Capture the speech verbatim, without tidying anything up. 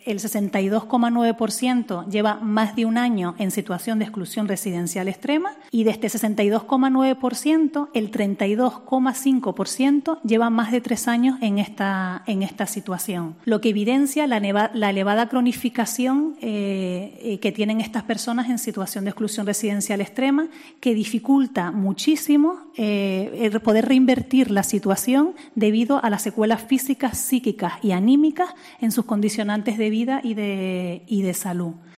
El sesenta y dos coma nueve por ciento lleva más de un año en situación de exclusión residencial extrema y de este sesenta y dos coma nueve por ciento, el treinta y dos coma cinco por ciento lleva más de tres años en esta, en esta situación, lo que evidencia la, neva, la elevada cronificación eh, que tienen estas personas en situación de exclusión residencial extrema, que dificulta muchísimo eh, poder reinvertir la situación debido a las secuelas físicas, psíquicas y anímicas en sus condicionantes de vida y de, y de salud.